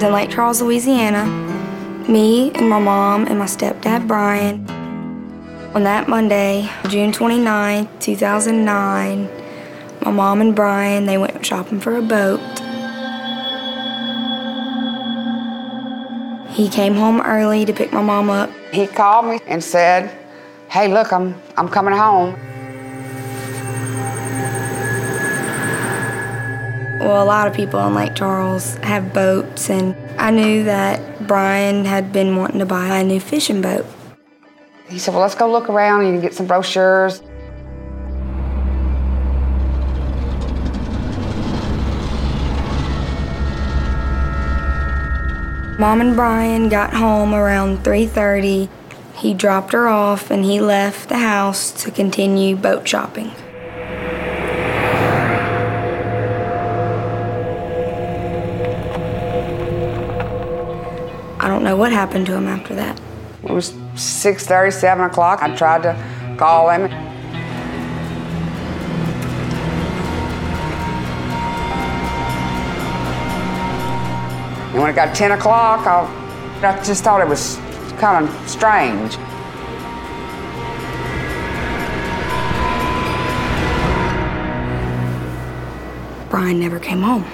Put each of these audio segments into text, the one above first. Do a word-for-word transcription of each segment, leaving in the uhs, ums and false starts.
was in Lake Charles, Louisiana. Me and my mom and my stepdad, Brian. On that Monday, June twenty-ninth, two thousand nine, my mom and Brian, they went shopping for a boat. He came home early to pick my mom up. He called me and said, hey, look, I'm, I'm coming home. Well, a lot of people in Lake Charles have boats, and I knew that Brian had been wanting to buy a new fishing boat. He said, well, let's go look around. You can get some brochures. Mom and Brian got home around three thirty. He dropped her off, and he left the house to continue boat shopping. I don't know what happened to him after that. It was six thirty, seven o'clock. I tried to call him. And when it got ten o'clock, I, I just thought it was kind of strange. Brian never came home.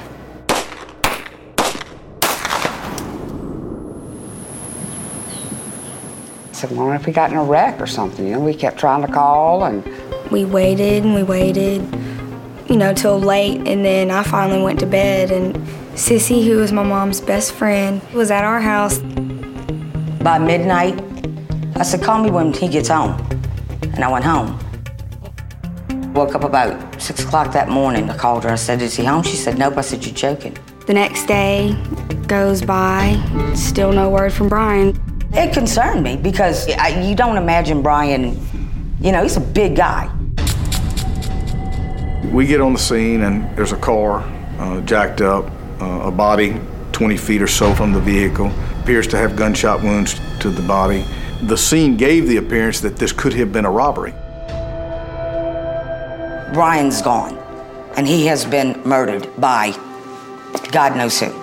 I said, well, I wonder if he got in a wreck or something. You know, we kept trying to call, and We waited and we waited, you know, till late, and then I finally went to bed, and Sissy, who was my mom's best friend, was at our house. By midnight, I said, call me when he gets home. And I went home. Woke up about six o'clock that morning. I called her. I said, is he home? She said, nope. I said, you're joking. The next day goes by, still no word from Brian. It concerned me because I, you don't imagine Brian, you know, he's a big guy. We get on the scene and there's a car uh, jacked up, uh, a body twenty feet or so from the vehicle, appears to have gunshot wounds to the body. The scene gave the appearance that this could have been a robbery. Brian's gone, and he has been murdered by God knows who.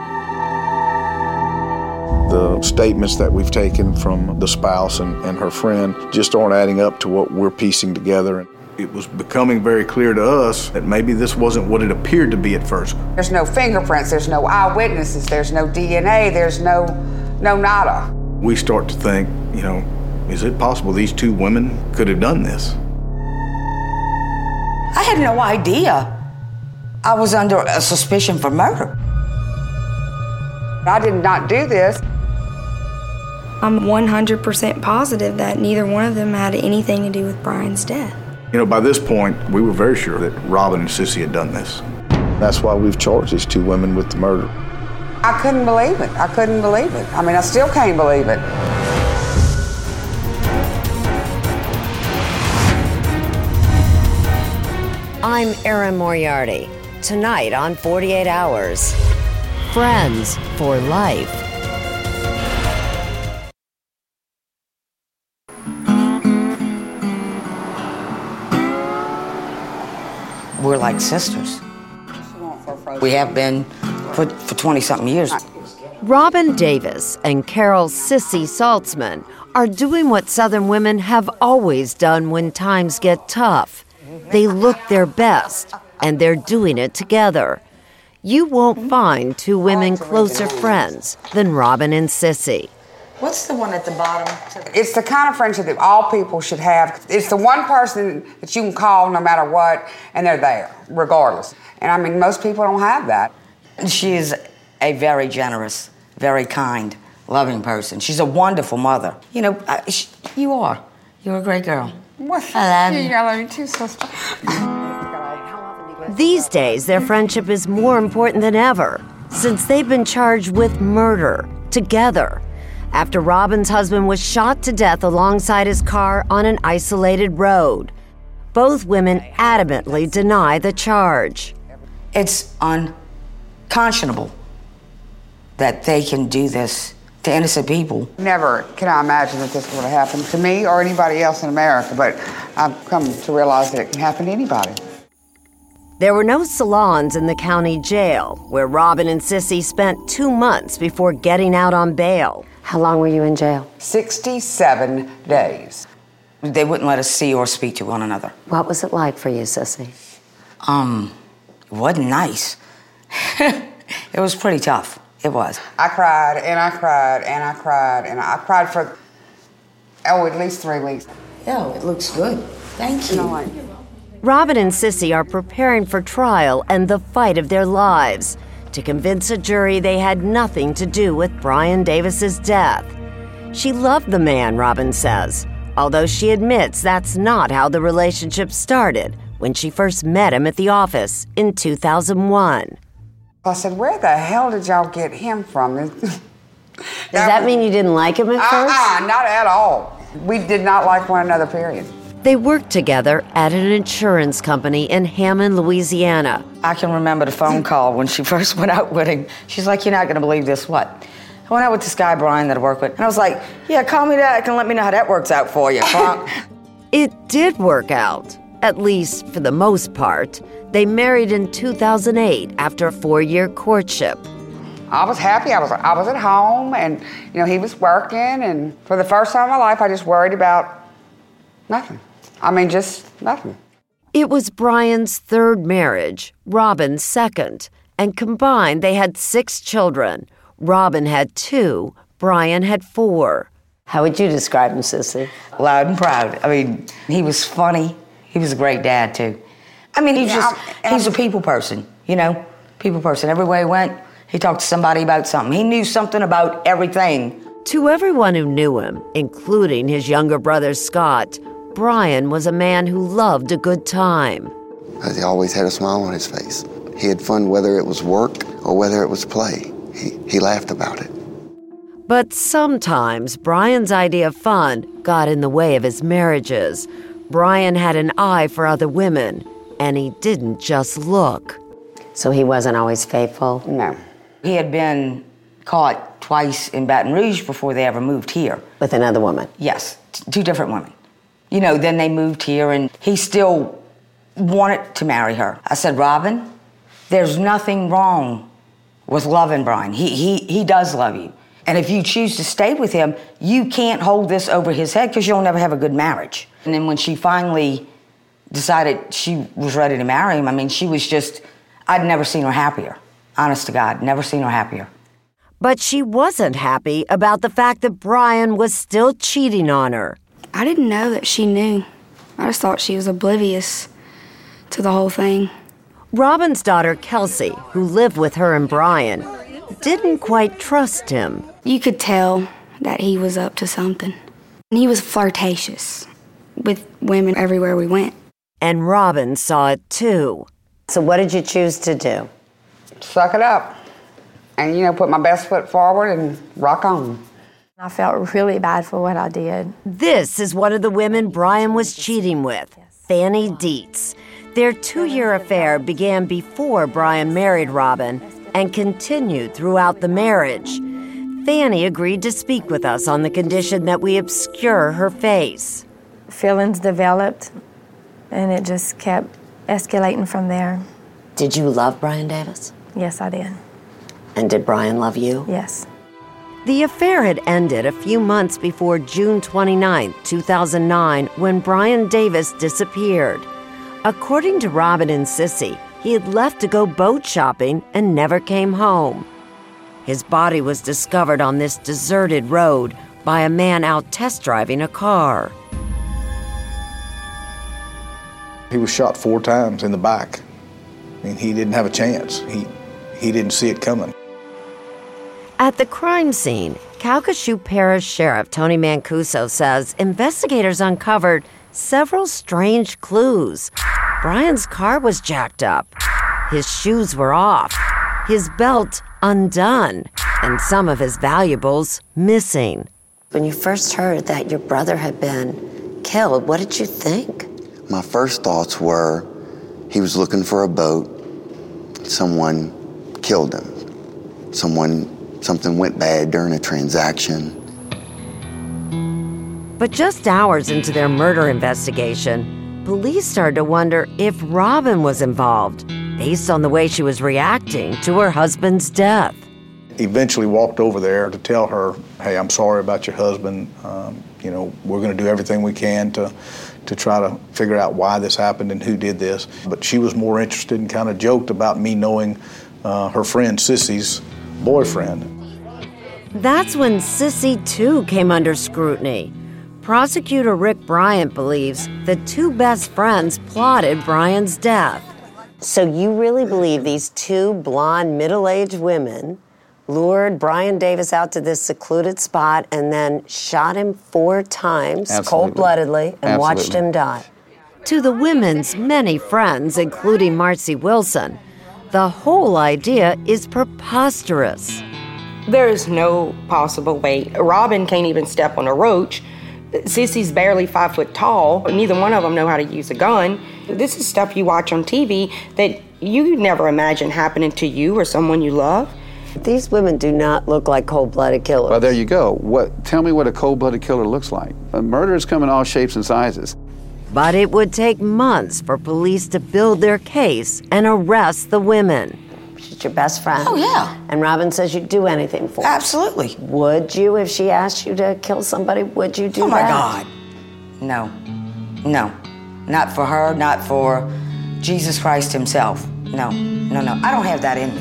The statements that we've taken from the spouse and, and her friend just aren't adding up to what we're piecing together. It was becoming very clear to us that maybe this wasn't what it appeared to be at first. there's no fingerprints, there's no eyewitnesses, there's no D N A, there's no, no nada. We start to think, you know, is it possible these two women could have done this? I had no idea I was under a suspicion for murder. I did not do this. I'm one hundred percent positive that neither one of them had anything to do with Brian's death. You know, by this point, we were very sure that Robin and Sissy had done this. That's why we've charged these two women with the murder. I couldn't believe it. I couldn't believe it. I mean, I still can't believe it. I'm Erin Moriarty. Tonight on forty-eight hours, Friends for Life. We're like sisters. We have been for for twenty-something years. Robin Davis and Carol Sissy Saltzman are doing what Southern women have always done when times get tough. They look their best, and they're doing it together. You won't find two women closer friends than Robin and Sissy. What's the one at the bottom? It's the kind of friendship that all people should have. It's the one person that you can call no matter what, and they're there, regardless. And I mean, most people don't have that. She is a very generous, very kind, loving person. She's a wonderful mother. You know, I, she, you are. You're a great girl. What? I love you. I love you too, sister. These days, their friendship is more important than ever, since they've been charged with murder together, after Robin's husband was shot to death alongside his car on an isolated road. Both women adamantly deny the charge. It's unconscionable that they can do this to innocent people. Never can I imagine that this would have happened to me or anybody else in America, but I've come to realize that it can happen to anybody. There were no salons in the county jail, where Robin and Sissy spent two months before getting out on bail. How long were you in jail? sixty-seven days. They wouldn't let us see or speak to one another. What was it like for you, Sissy? Um, it wasn't nice. It was pretty tough. It was. I cried and I cried and I cried and I cried for, oh, at least three weeks. Yeah, it looks good. Thank you. You know, like, Robin and Sissy are preparing for trial and the fight of their lives to convince a jury they had nothing to do with Brian Davis's death. She loved the man, Robin says, although she admits that's not how the relationship started when she first met him at the office in two thousand one. I said, where the hell did y'all get him from? Does that mean you didn't like him at first? Uh-uh, not at all. We did not like one another, period. They worked together at an insurance company in Hammond, Louisiana. I can remember the phone call when she first went out with him. She's like, you're not going to believe this, what? I went out with this guy, Brian, that I work with. And I was like, yeah, call me back and let me know how that works out for you. It did work out, at least for the most part. They married in two thousand eight after a four-year courtship. I was happy. I was I was at home, and you know he was working. And for the first time in my life, I just worried about nothing. I mean, just nothing. It was Brian's third marriage, Robin's second, and combined they had six children. Robin had two, Brian had four. How would you describe him, Sissy? Loud and proud. I mean, he was funny. He was a great dad, too. I mean, he's Yeah, just, I'm- he's a people person, you know? People person. Everywhere he went, he talked to somebody about something. He knew something about everything. To everyone who knew him, including his younger brother Scott, Brian was a man who loved a good time. He always had a smile on his face. He had fun whether it was work or whether it was play. He, he laughed about it. But sometimes Brian's idea of fun got in the way of his marriages. Brian had an eye for other women, and he didn't just look. So he wasn't always faithful? No. He had been caught twice in Baton Rouge before they ever moved here. With another woman? Yes, t- two different women. You know, then they moved here, and he still wanted to marry her. I said, Robin, there's nothing wrong with loving Brian. He, he, he does love you. And if you choose to stay with him, you can't hold this over his head because you'll never have a good marriage. And then when she finally decided she was ready to marry him, I mean, she was just, I'd never seen her happier. Honest to God, never seen her happier. But she wasn't happy about the fact that Brian was still cheating on her. I didn't know that she knew. I just thought she was oblivious to the whole thing. Robin's daughter, Kelsey, who lived with her and Brian, didn't quite trust him. You could tell that he was up to something. And he was flirtatious with women everywhere we went. And Robin saw it too. So what did you choose to do? Suck it up. And, you know, put my best foot forward and rock on. I felt really bad for what I did. This is one of the women Brian was cheating with, Fanny Dietz. Their two-year affair began before Brian married Robin and continued throughout the marriage. Fanny agreed to speak with us on the condition that we obscure her face. Feelings developed, and it just kept escalating from there. Did you love Brian Davis? Yes, I did. And did Brian love you? Yes. The affair had ended a few months before June twenty-ninth, two thousand nine, when Brian Davis disappeared. According to Robin and Sissy, he had left to go boat shopping and never came home. His body was discovered on this deserted road by a man out test driving a car. He was shot four times in the back. I mean, he didn't have a chance. He, he didn't see it coming. At the crime scene, Calcasieu Parish Sheriff Tony Mancuso says investigators uncovered several strange clues. Brian's car was jacked up. His shoes were off. His belt undone. And some of his valuables missing. When you first heard that your brother had been killed, what did you think? My first thoughts were he was looking for a boat. Someone killed him. Someone, something went bad during a transaction. But just hours into their murder investigation, police started to wonder if Robin was involved, based on the way she was reacting to her husband's death. Eventually walked over there to tell her, hey, I'm sorry about your husband. Um, you know, we're going to do everything we can to, to try to figure out why this happened and who did this. But she was more interested and kind of joked about me knowing uh, her friend Sissy's boyfriend. That's when Sissy, too, came under scrutiny. Prosecutor Rick Bryant believes the two best friends plotted Brian's death. So you really believe these two blonde, middle-aged women lured Brian Davis out to this secluded spot and then shot him four times, Absolutely. cold-bloodedly, and Absolutely. watched him die? To the women's many friends, including Marcy Wilson, the whole idea is preposterous. There is no possible way. Robin can't even step on a roach. Sissy's barely five foot tall. Neither one of them know how to use a gun. This is stuff you watch on T V that you never imagine happening to you or someone you love. These women do not look like cold-blooded killers. Well, there you go. What? Tell me what a cold-blooded killer looks like. A murderers come in all shapes and sizes. But it would take months for police to build their case and arrest the women. She's your best friend. Oh, yeah. And Robin says you'd do anything for her. Absolutely. Would you, if she asked you to kill somebody, would you do Oh, my that? God. No. No. Not for her, not for Jesus Christ himself. No. No, no. I don't have that in me.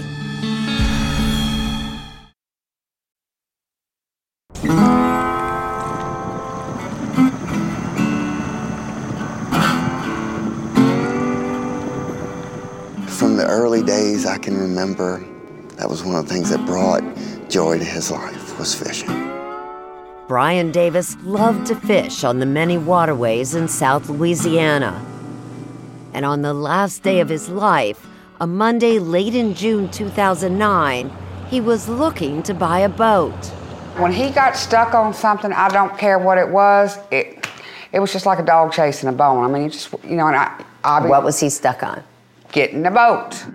From the early days, I can remember that was one of the things that brought joy to his life, was fishing. Brian Davis loved to fish on the many waterways in South Louisiana. And on the last day of his life, a Monday late in June two thousand nine, he was looking to buy a boat. When he got stuck on something, I don't care what it was, it it was just like a dog chasing a bone. I mean, you just, you know, and I... I What was he stuck on? Getting the boat.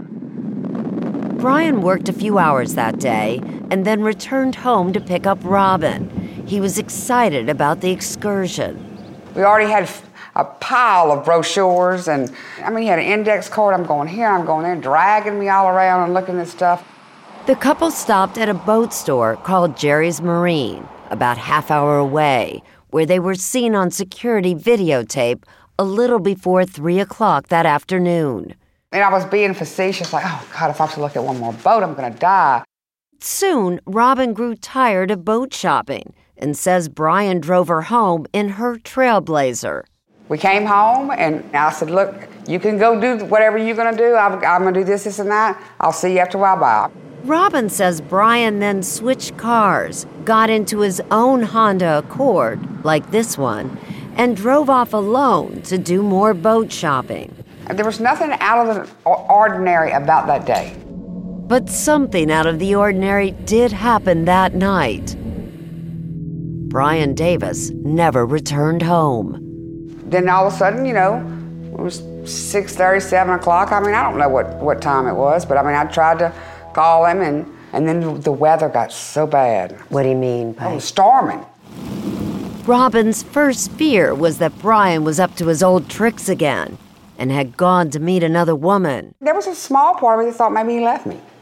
Brian worked a few hours that day and then returned home to pick up Robin. He was excited about the excursion. We already had a pile of brochures, and I mean, he had an index card. I'm going here, I'm going there, dragging me all around and looking at stuff. The couple stopped at a boat store called Jerry's Marine, about half hour away, where they were seen on security videotape a little before three o'clock that afternoon. And I was being facetious, like, oh, God, if I have to look at one more boat, I'm going to die. Soon, Robin grew tired of boat shopping and says Brian drove her home in her Trailblazer. We came home, and I said, look, you can go do whatever you're going to do. I'm, I'm going to do this, this, and that. I'll see you after a while. Bye. Robin says Brian then switched cars, got into his own Honda Accord, like this one, and drove off alone to do more boat shopping. There was nothing out of the ordinary about that day. But something out of the ordinary did happen that night. Brian Davis never returned home. Then all of a sudden, you know, it was six thirty, seven o'clock. I mean, I don't know what, what time it was, but I mean, I tried to call him, and, and then the weather got so bad. What do you mean? It was storming. Robin's first fear was that Brian was up to his old tricks again and had gone to meet another woman. There was a small part of me that thought maybe he left me.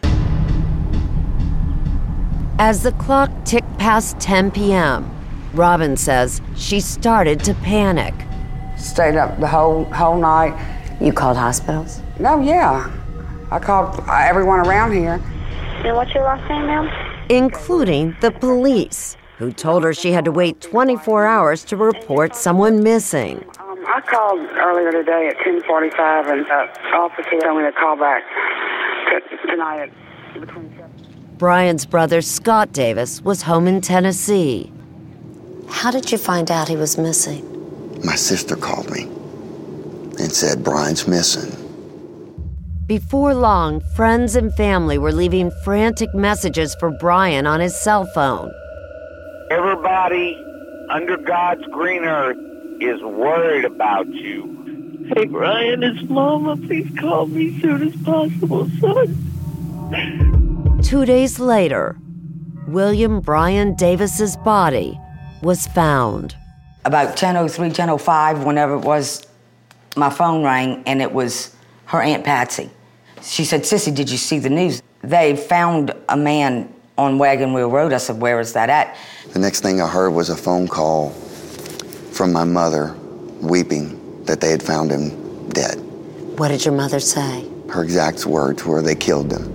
As the clock ticked past ten p.m., Robin says she started to panic. Stayed up the whole whole night. You called hospitals? No, yeah. I called everyone around here. And what's your last name, ma'am? Including the police, who told her she had to wait twenty-four hours to report someone missing. Um, I called earlier today at ten forty-five, and the officer told me to call back t- tonight at between seven. Brian's brother, Scott Davis, was home in Tennessee. How did you find out he was missing? My sister called me and said, Brian's missing. Before long, friends and family were leaving frantic messages for Brian on his cell phone. Everybody under God's green earth is worried about you. Hey, Brian, it's Mama. Please call me as soon as possible, son. Two days later, William Brian Davis's body was found. About ten oh three, ten oh five, whenever it was, my phone rang, and it was her Aunt Patsy. She said, Sissy, did you see the news? They found a man on Wagon Wheel Road. I said, where is that at? The next thing I heard was a phone call from my mother, weeping that they had found him dead. What did your mother say? Her exact words were, they killed him.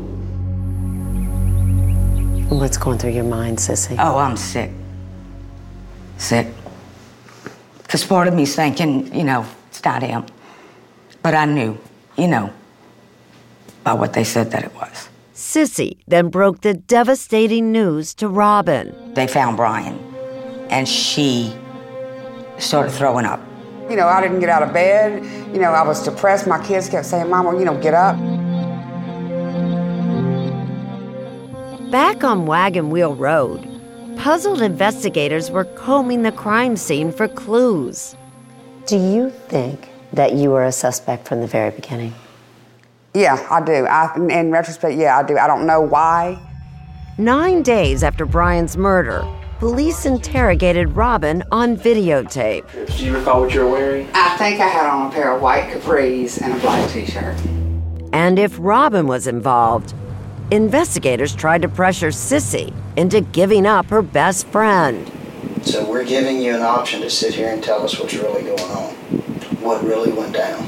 What's going through your mind, Sissy? Oh, I'm sick. Sick. Because part of me's thinking, you know, it's not him. But I knew, you know, by what they said that it was. Sissy then broke the devastating news to Robin. They found Brian, and she started throwing up. You know, I didn't get out of bed. You know, I was depressed. My kids kept saying, Mama, you know, get up. Back on Wagon Wheel Road, puzzled investigators were combing the crime scene for clues. Do you think that you were a suspect from the very beginning? Yeah, I do. I, in retrospect, yeah, I do. I don't know why. Nine days after Brian's murder, police interrogated Robin on videotape. Do you recall what you were wearing? I think I had on a pair of white capris and a black t-shirt. And if Robin was involved, investigators tried to pressure Sissy into giving up her best friend. So we're giving you an option to sit here and tell us what's really going on, what really went down.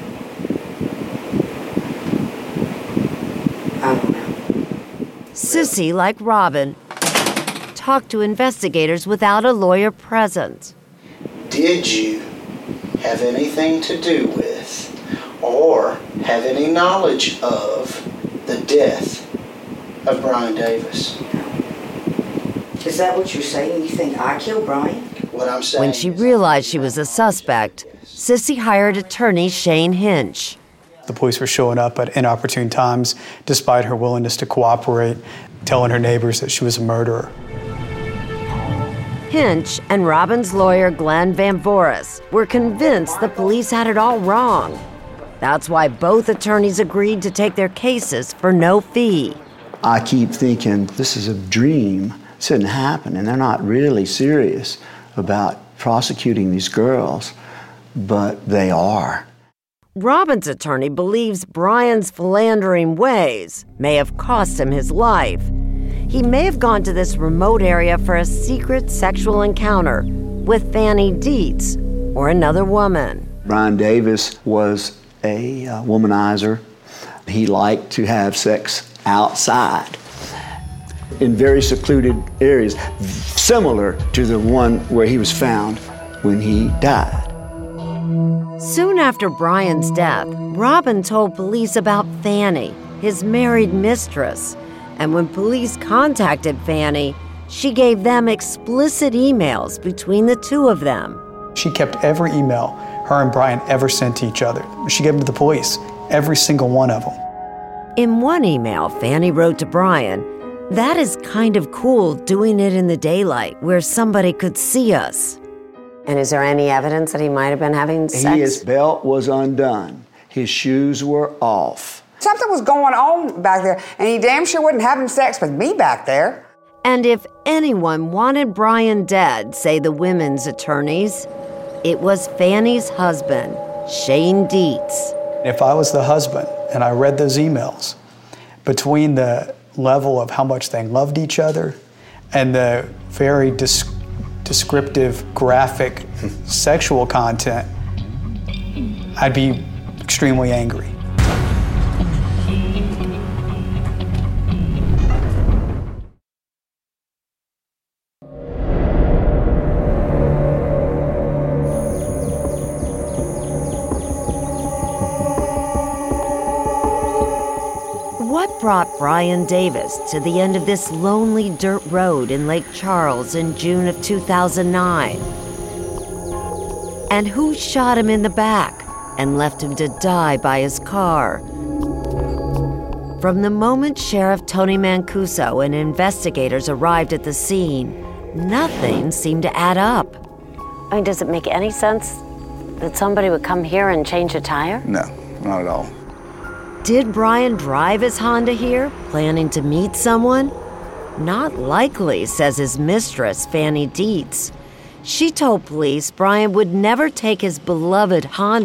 I don't know. Sissy, like Robin, talked to investigators without a lawyer present. Did you have anything to do with or have any knowledge of the death of Brian Davis? Is that what you're saying? You think I killed Brian? What I'm saying. When she realized she was a suspect, Sissy hired attorney Shane Hinch. The police were showing up at inopportune times, despite her willingness to cooperate, telling her neighbors that she was a murderer. Hinch and Robin's lawyer, Glenn Van Voris, were convinced the police had it all wrong. That's why both attorneys agreed to take their cases for no fee. I keep thinking, this is a dream. It shouldn't happen, and they're not really serious about prosecuting these girls, but they are. Robin's attorney believes Brian's philandering ways may have cost him his life. He may have gone to this remote area for a secret sexual encounter with Fanny Dietz or another woman. Brian Davis was a uh, womanizer. He liked to have sex outside in very secluded areas, similar to the one where he was found when he died. Soon after Brian's death, Robin told police about Fanny, his married mistress. And when police contacted Fanny, she gave them explicit emails between the two of them. She kept every email her and Brian ever sent to each other. She gave them to the police, every single one of them. In one email, Fanny wrote to Brian, "That is kind of cool doing it in the daylight where somebody could see us." And is there any evidence that he might have been having sex? His belt was undone. His shoes were off. Something was going on back there, and he damn sure wasn't having sex with me back there. And if anyone wanted Brian dead, say the women's attorneys, it was Fanny's husband, Shane Dietz. If I was the husband and I read those emails, between the level of how much they loved each other and the very dis- descriptive, graphic sexual content, I'd be extremely angry. What brought Brian Davis to the end of this lonely dirt road in Lake Charles in June of two thousand nine? And who shot him in the back and left him to die by his car? From the moment Sheriff Tony Mancuso and investigators arrived at the scene, nothing seemed to add up. I mean, does it make any sense that somebody would come here and change a tire? No, not at all. Did Brian drive his Honda here, planning to meet someone? Not likely, says his mistress, Fanny Dietz. She told police Brian would never take his beloved Honda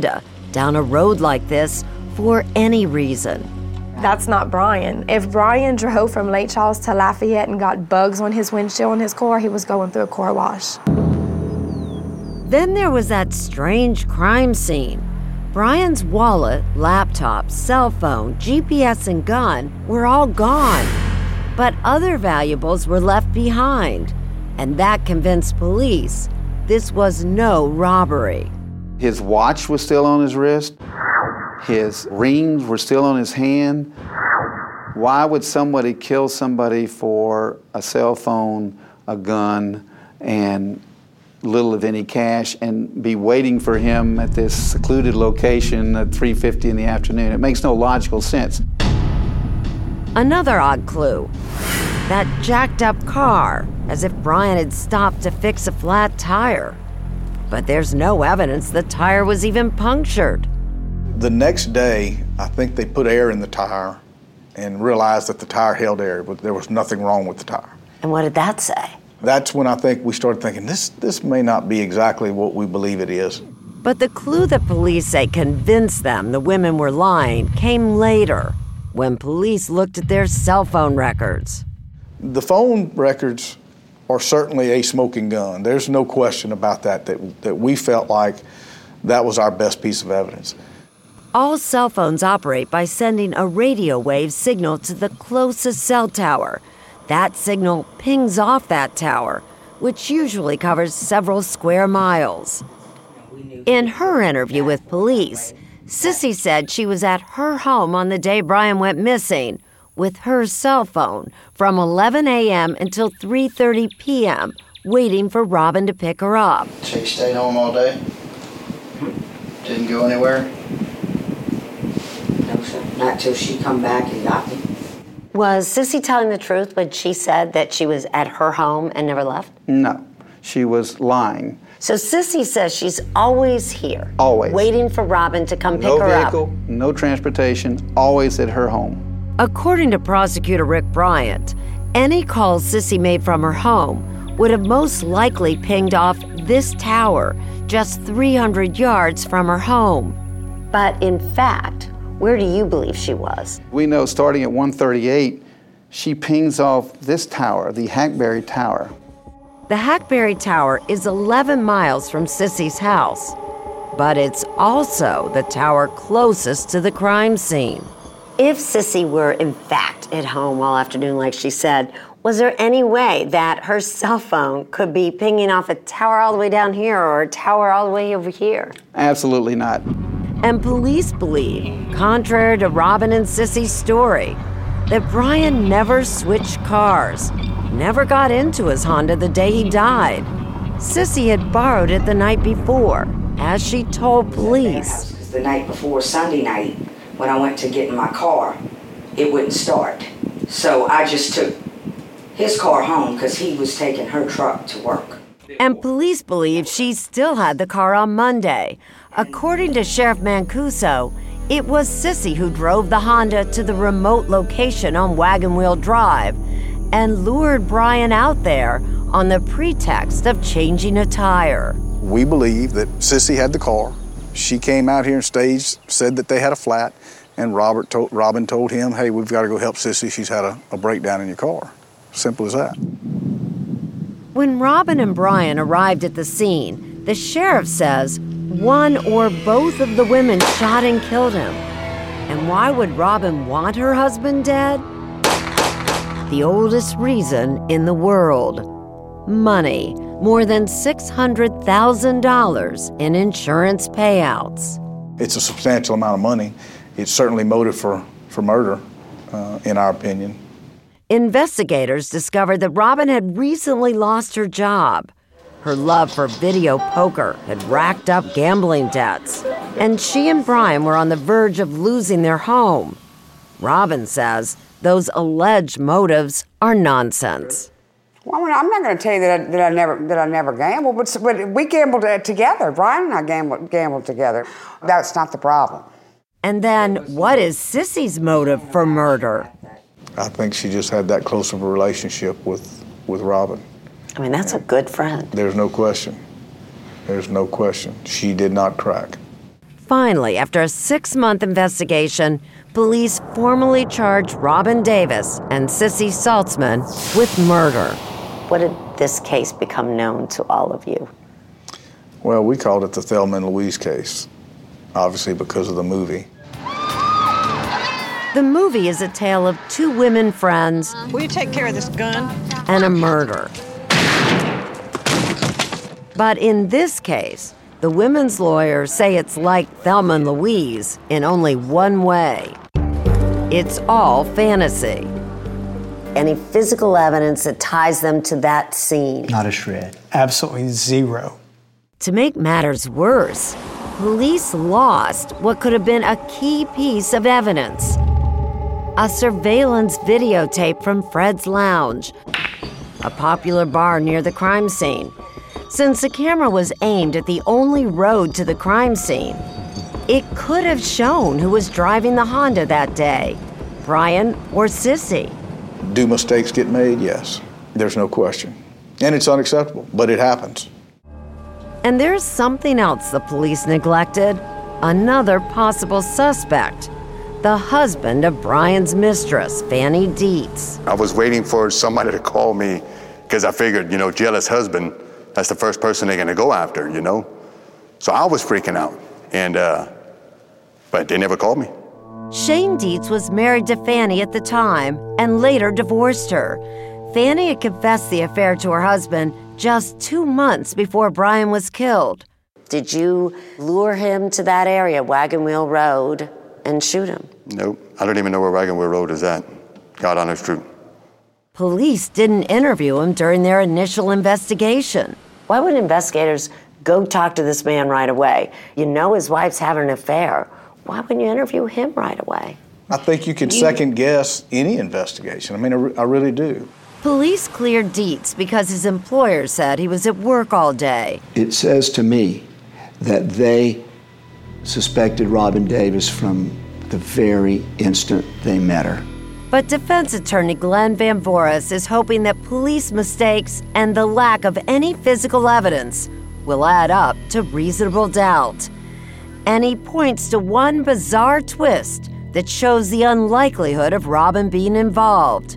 down a road like this for any reason. That's not Brian. If Brian drove from Lake Charles to Lafayette and got bugs on his windshield in his car, he was going through a car wash. Then there was that strange crime scene. Brian's wallet, laptop, cell phone, G P S, and gun were all gone. But other valuables were left behind, and that convinced police this was no robbery. His watch was still on his wrist. His rings were still on his hand. Why would somebody kill somebody for a cell phone, a gun, and little of any cash, and be waiting for him at this secluded location at three fifty in the afternoon? It makes no logical sense. Another odd clue, that jacked up car, as if Brian had stopped to fix a flat tire. But there's no evidence the tire was even punctured. The next day, I think they put air in the tire and realized that the tire held air, but there was nothing wrong with the tire. And what did that say? That's when I think we started thinking, this, this may not be exactly what we believe it is. But the clue that police say convinced them the women were lying came later, when police looked at their cell phone records. The phone records are certainly a smoking gun. There's no question about that, that, that we felt like that was our best piece of evidence. All cell phones operate by sending a radio wave signal to the closest cell tower. That signal pings off that tower, which usually covers several square miles. In her interview with police, Sissy said she was at her home on the day Brian went missing with her cell phone from eleven a.m. until three thirty p.m., waiting for Robin to pick her up. She stayed home all day? Didn't go anywhere? No, sir. Not till she come back and got me. Was Sissy telling the truth when she said that she was at her home and never left? No, she was lying. So Sissy says she's always here. Always. Waiting for Robin to come pick No her vehicle, up. no transportation, always at her home. According to prosecutor Rick Bryant, any calls Sissy made from her home would have most likely pinged off this tower just three hundred yards from her home. But in fact, where do you believe she was? We know starting at one thirty-eight, she pings off this tower, the Hackberry Tower. The Hackberry Tower is eleven miles from Sissy's house, but it's also the tower closest to the crime scene. If Sissy were in fact at home all afternoon like she said, was there any way that her cell phone could be pinging off a tower all the way down here or a tower all the way over here? Absolutely not. And police believe, contrary to Robin and Sissy's story, that Brian never switched cars, never got into his Honda the day he died. Sissy had borrowed it the night before, as she told police. The night before Sunday night, when I went to get in my car, it wouldn't start. So I just took his car home because he was taking her truck to work. And police believe she still had the car on Monday. According to Sheriff Mancuso, it was Sissy who drove the Honda to the remote location on Wagon Wheel Drive and lured Brian out there on the pretext of changing a tire. We believe that Sissy had the car. She came out here and staged, said that they had a flat, and Robert told, Robin told him, hey, we've got to go help Sissy. She's had a, a breakdown in your car. Simple as that. When Robin and Brian arrived at the scene, the sheriff says one or both of the women shot and killed him. And why would Robin want her husband dead? The oldest reason in the world. Money. More than six hundred thousand dollars in insurance payouts. It's a substantial amount of money. It's certainly motive for, for murder, uh, in our opinion. Investigators discovered that Robin had recently lost her job. Her love for video poker had racked up gambling debts, and she and Brian were on the verge of losing their home. Robin says those alleged motives are nonsense. Well, I mean, I'm not going to tell you that I, that I never that I never gambled, but, but we gambled together. Brian and I gambled, gambled together. That's not the problem. And then, what is Sissy's motive for murder? I think she just had that close of a relationship with, with Robin. I mean, that's a good friend. There's no question. There's no question. She did not crack. finally, after a six-month investigation, police formally charged Robin Davis and Sissy Saltzman with murder. What did this case become known to all of you? Well, we called it the Thelma and Louise case, obviously because of the movie. The movie is a tale of two women friends. Will you take care of this gun? And a murder. But in this case, the women's lawyers say it's like Thelma and Louise in only one way. It's all fantasy. Any physical evidence that ties them to that scene? Not a shred. Absolutely zero. To make matters worse, police lost what could have been a key piece of evidence. A surveillance videotape from Fred's Lounge, a popular bar near the crime scene. Since the camera was aimed at the only road to the crime scene, it could have shown who was driving the Honda that day, Brian or Sissy. Do mistakes get made? Yes. There's no question. And it's unacceptable, but it happens. And there's something else the police neglected. Another possible suspect. The husband of Brian's mistress, Fanny Dietz. I was waiting for somebody to call me because I figured, you know, jealous husband, that's the first person they're gonna go after, you know? So I was freaking out, and, uh, but they never called me. Shane Dietz was married to Fanny at the time and later divorced her. Fanny had confessed the affair to her husband just two months before Brian was killed. Did you lure him to that area, Wagon Wheel Road, and shoot him? Nope, I don't even know where Wagon Wheel Road is at. God honest truth. Police didn't interview him during their initial investigation. Why would investigators go talk to this man right away? You know his wife's having an affair. Why wouldn't you interview him right away? I think you could second guess any investigation. I mean, I, re- I really do. Police cleared Dietz because his employer said he was at work all day. It says to me that they suspected Robin Davis from the very instant they met her. But defense attorney Glenn Van Voris is hoping that police mistakes and the lack of any physical evidence will add up to reasonable doubt. And he points to one bizarre twist that shows the unlikelihood of Robin being involved.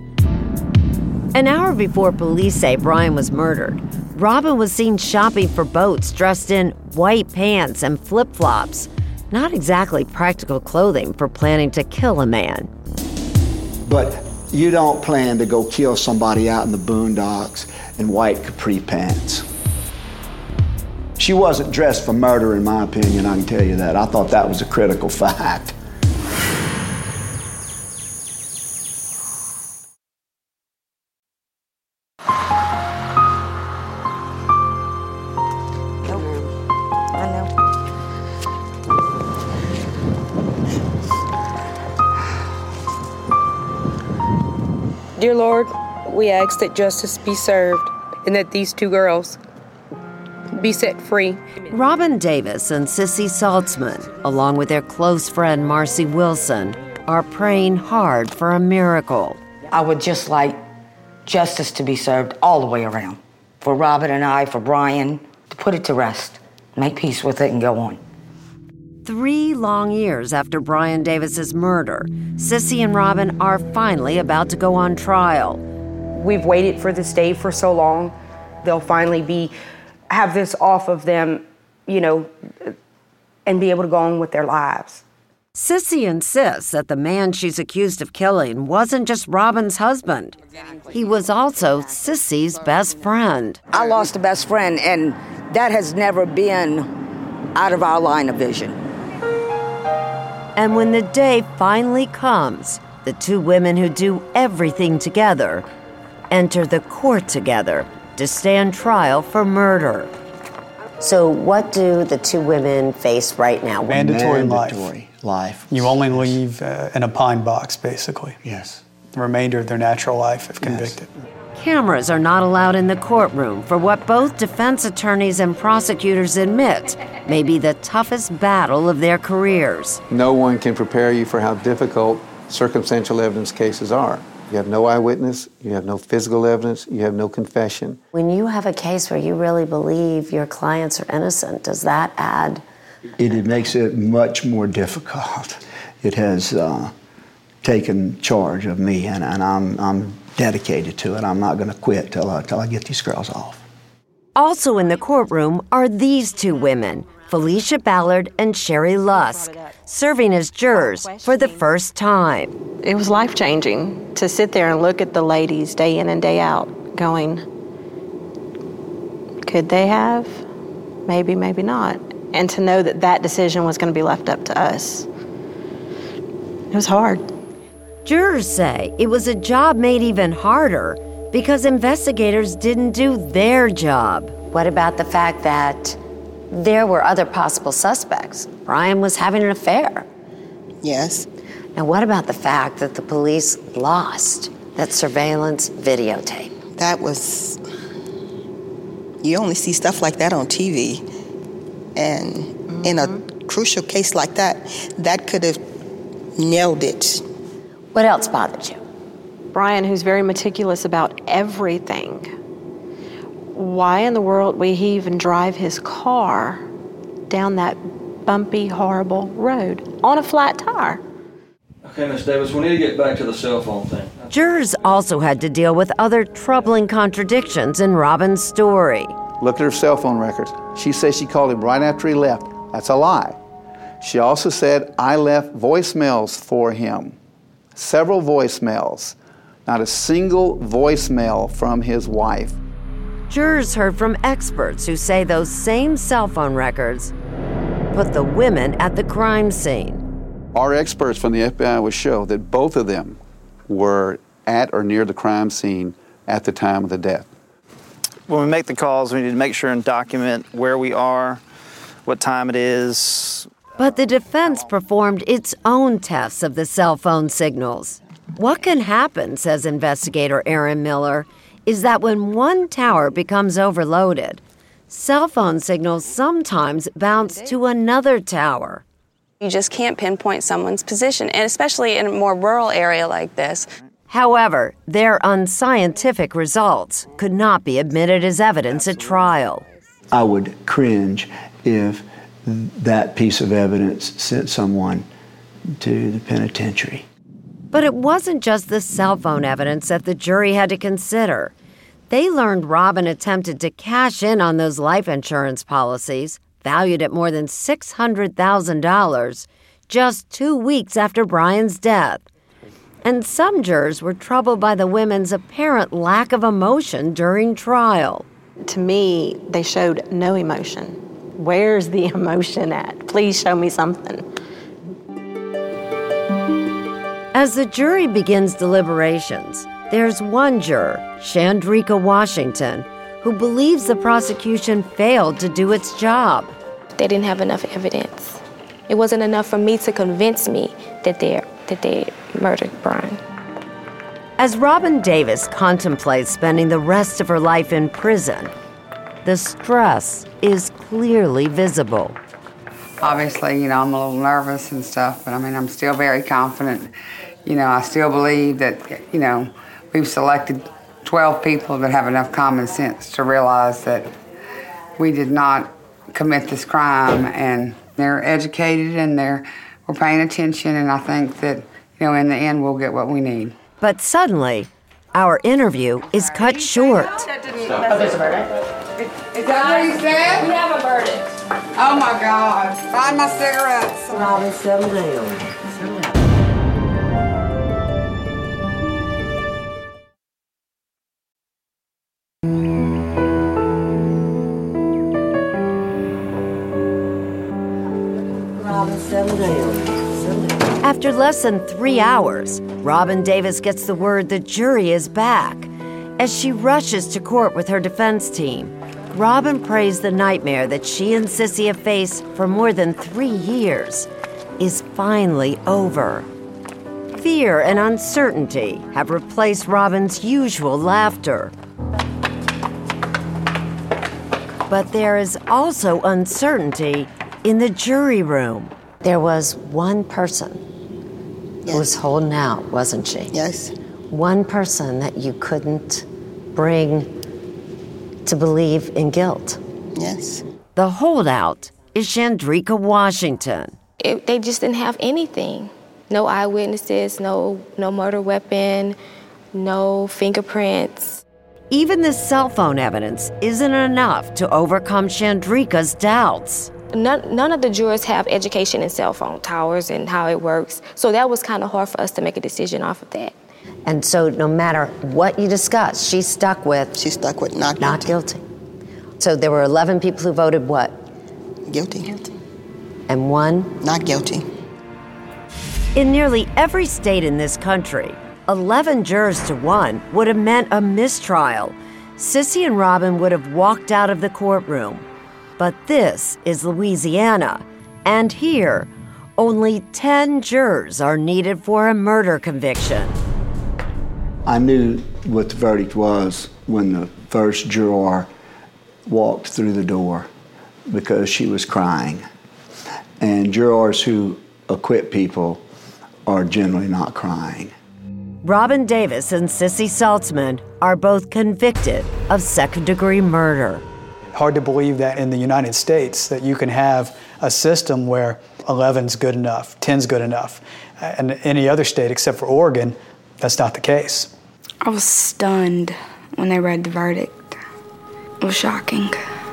An hour before police say Brian was murdered, Robin was seen shopping for boats dressed in white pants and flip-flops. Not exactly practical clothing for planning to kill a man. But you don't plan to go kill somebody out in the boondocks in white capri pants. She wasn't dressed for murder, in my opinion, I can tell you that. I thought that was a critical fact. Dear Lord, we ask that justice be served and that these two girls be set free. Robin Davis and Sissy Saltzman, along with their close friend Marcy Wilson, are praying hard for a miracle. I would just like justice to be served all the way around. For Robin and I, for Brian, to put it to rest, make peace with it and go on. Three long years after Brian Davis's murder, Sissy and Robin are finally about to go on trial. We've waited for this day for so long. They'll finally be have this off of them, you know, and be able to go on with their lives. Sissy insists that the man she's accused of killing wasn't just Robin's husband. He was also Sissy's best friend. I lost a best friend, and that has never been out of our line of vision. And when the day finally comes, the two women who do everything together enter the court together to stand trial for murder. So what do the two women face right now? Mandatory, Mandatory life. life. You only leave uh, in a pine box, basically. Yes. The remainder of their natural life if convicted. Yes. Cameras are not allowed in the courtroom for what both defense attorneys and prosecutors admit may be the toughest battle of their careers. No one can prepare you for how difficult circumstantial evidence cases are. You have no eyewitness, you have no physical evidence, you have no confession. When you have a case where you really believe your clients are innocent, does that add it, it makes it much more difficult. It has uh, taken charge of me, and, and I'm, I'm dedicated to it. I'm not going to quit till I, till I get these girls off. Also in the courtroom are these two women, Felicia Ballard and Sherry Lusk, serving as jurors for the first time. It was life-changing to sit there and look at the ladies day in and day out going, could they have? Maybe, maybe not. And to know that that decision was going to be left up to us. It was hard. Jurors say it was a job made even harder because investigators didn't do their job. What about the fact that there were other possible suspects? Brian was having an affair. Yes. Now, what about the fact that the police lost that surveillance videotape? That was, you only see stuff like that on T V. And mm-hmm. in a crucial case like that, that could have nailed it. What else bothered you? Brian, who's very meticulous about everything. Why in the world would he even drive his car down that bumpy, horrible road on a flat tire? Okay, Miss Davis, we need to get back to the cell phone thing. Jurors also had to deal with other troubling contradictions in Robin's story. Look at her cell phone records. She says she called him right after he left. That's a lie. She also said, I left voicemails for him. Several voicemails. Not a single voicemail from his wife. Jurors heard from experts who say those same cell phone records put the women at the crime scene. Our experts from the F B I would show that both of them were at or near the crime scene at the time of the death. When we make the calls, we need to make sure and document where we are, what time it is. But the defense performed its own tests of the cell phone signals. What can happen, says investigator Aaron Miller, is that when one tower becomes overloaded, cell phone signals sometimes bounce to another tower. You just can't pinpoint someone's position, and especially in a more rural area like this. However, their unscientific results could not be admitted as evidence at trial. I would cringe if that piece of evidence sent someone to the penitentiary. But it wasn't just the cell phone evidence that the jury had to consider. They learned Robin attempted to cash in on those life insurance policies, valued at more than six hundred thousand dollars, just two weeks after Brian's death. And some jurors were troubled by the women's apparent lack of emotion during trial. To me, they showed no emotion. Where's the emotion at? Please show me something. As the jury begins deliberations, there's one juror, Chandrika Washington, who believes the prosecution failed to do its job. They didn't have enough evidence. It wasn't enough for me to convince me that they that they murdered Brian. As Robin Davis contemplates spending the rest of her life in prison, the stress is clearly visible. Obviously, you know, I'm a little nervous and stuff, but I mean, I'm still very confident. You know, I still believe that, you know, we've selected twelve people that have enough common sense to realize that we did not commit this crime, and they're educated and they're we're paying attention, and I think that, you know, in the end, we'll get what we need. But suddenly, our interview is cut short. Oh, there's a verdict. Is that what you said? We have a verdict. Oh my God! Find my cigarettes. Robin, settle down. Settle down. Robin, settle down. Settle down. After less than three hours, Robin Davis gets the word the jury is back. As she rushes to court with her defense team, Robin prays the nightmare that she and Sissy have faced for more than three years is finally over. Fear and uncertainty have replaced Robin's usual laughter. But there is also uncertainty in the jury room. There was one person yes. who was holding out, wasn't she? Yes. One person that you couldn't bring to believe in guilt. Yes. The holdout is Chandrika Washington. It, they just didn't have anything. No eyewitnesses, no, no murder weapon, no fingerprints. Even this cell phone evidence isn't enough to overcome Chandrika's doubts. None, none of the jurors have education in cell phone towers and how it works, so that was kind of hard for us to make a decision off of that. And so no matter what you discuss, she stuck with... She stuck with not guilty. Not guilty. So there were eleven people who voted what? Guilty. Guilty. And one? Not guilty. In nearly every state in this country, eleven jurors to one would have meant a mistrial. Sissy and Robin would have walked out of the courtroom. But this is Louisiana, and here, only ten jurors are needed for a murder conviction. I knew what the verdict was when the first juror walked through the door because she was crying. And jurors who acquit people are generally not crying. Robin Davis and Sissy Saltzman are both convicted of second-degree murder. Hard to believe that in the United States that you can have a system where eleven's good enough, ten's good enough. And any other state except for Oregon, that's not the case. I was stunned when they read the verdict. It was shocking.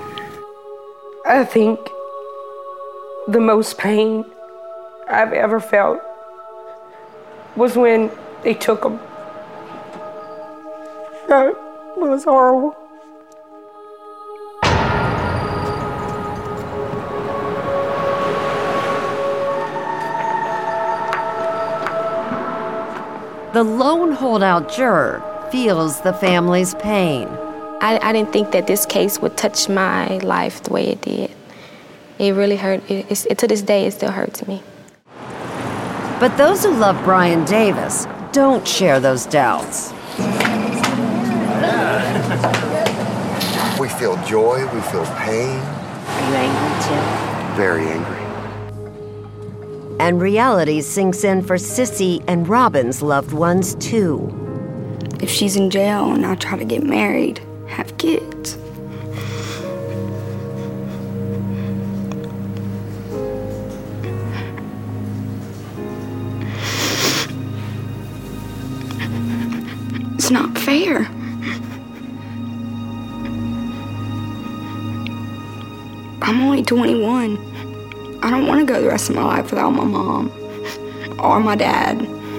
I think the most pain I've ever felt was when they took him. That was horrible. The lone holdout juror feels the family's pain. I, I didn't think that this case would touch my life the way it did. It really hurt. It, it, it, to this day, it still hurts me. But those who love Brian Davis don't share those doubts. We feel joy, we feel pain. Are you angry too? Very angry. And reality sinks in for Sissy and Robin's loved ones too. If she's in jail and I try to get married, have kids, it's not fair. I'm only twenty-one. I don't want to go the rest of my life without my mom or my dad.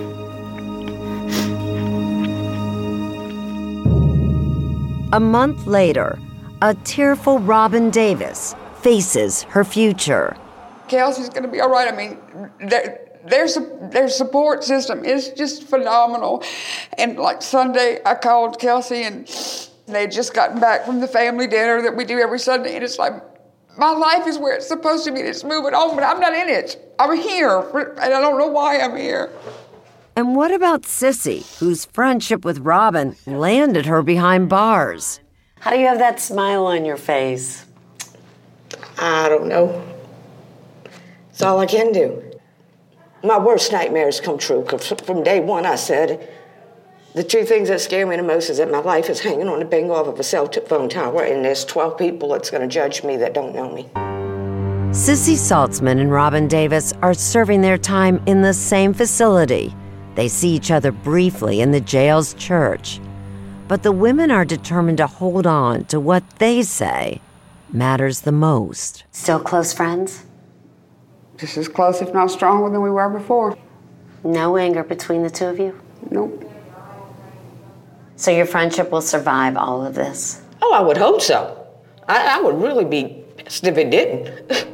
A month later, a tearful Robin Davis faces her future. Kelsey's going to be all right. I mean, their, their, their support system is just phenomenal. And like Sunday, I called Kelsey and they had just gotten back from the family dinner that we do every Sunday. And it's like, my life is where it's supposed to be. It's moving on, but I'm not in it. I'm here, and I don't know why I'm here. And what about Sissy, whose friendship with Robin landed her behind bars? How do you have that smile on your face? I don't know. It's all I can do. My worst nightmares come true, because from day one I said, the two things that scare me the most is that my life is hanging on the bingo of a cell phone tower, and there's twelve people that's going to judge me that don't know me. Sissy Saltzman and Robin Davis are serving their time in the same facility. They see each other briefly in the jail's church. But the women are determined to hold on to what they say matters the most. Still close friends? Just as close, if not stronger, than we were before. No anger between the two of you? Nope. So your friendship will survive all of this? Oh, I would hope so. I, I would really be pissed if it didn't.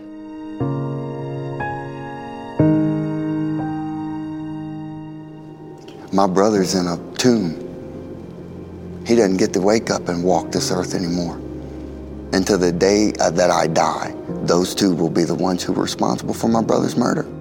My brother's in a tomb. He doesn't get to wake up and walk this earth anymore. And to the day that I die, those two will be the ones who were responsible for my brother's murder.